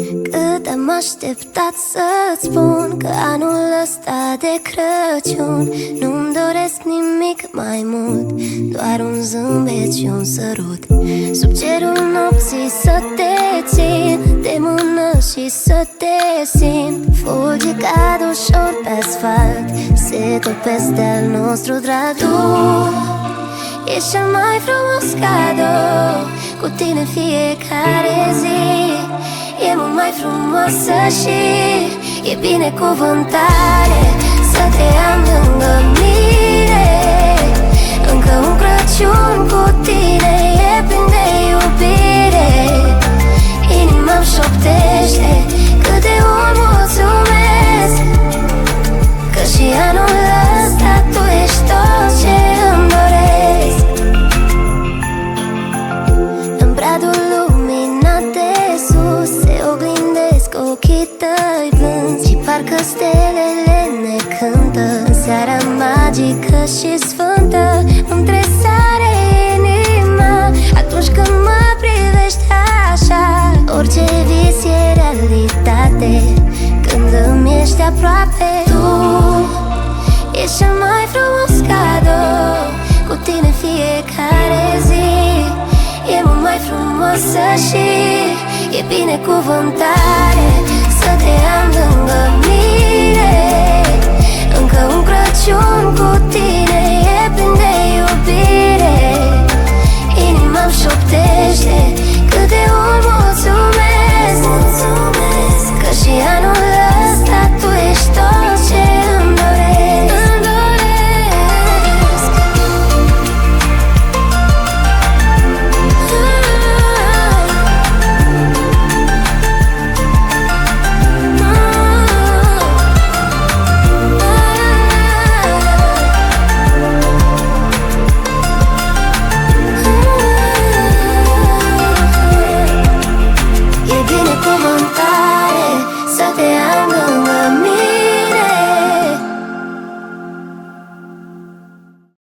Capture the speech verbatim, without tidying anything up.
Cât am așteptat să-ți spun că anul ăsta de Crăciun nu-mi doresc nimic mai mult, doar un zâmbet și un sărut. Sub cerul nopții să te țin de mână și să te simt. Fulgi cad ușor pe asfalt, se topesc de-al nostru drag. Tu ești cel mai frumos cadou, cu tine fiecare zi e mult mai frumoasă și e binecuvântare să te am lângă mine. Încă un Crăciun cu tine e plin de iubire. Inima-mi șoptește cât de mult mulțumesc, că și anul ăsta tu ești tot ce îmi doresc. În bradul luminat de sus se oglindesc ochii tăi blânzi și parcă stelele ne cântă în seara magică și sfântă. Îmi tresare inima atunci când mă privești așa. Orice vis e realitate când îmi ești aproape. Tu ești cel mai frumos cadou, cu tine fiecare zi e mult mai frumoasă și e binecuvântare să te am lângă mine. Încă un Crăciun cu tine e plin de iubire. Inima-mi șoptește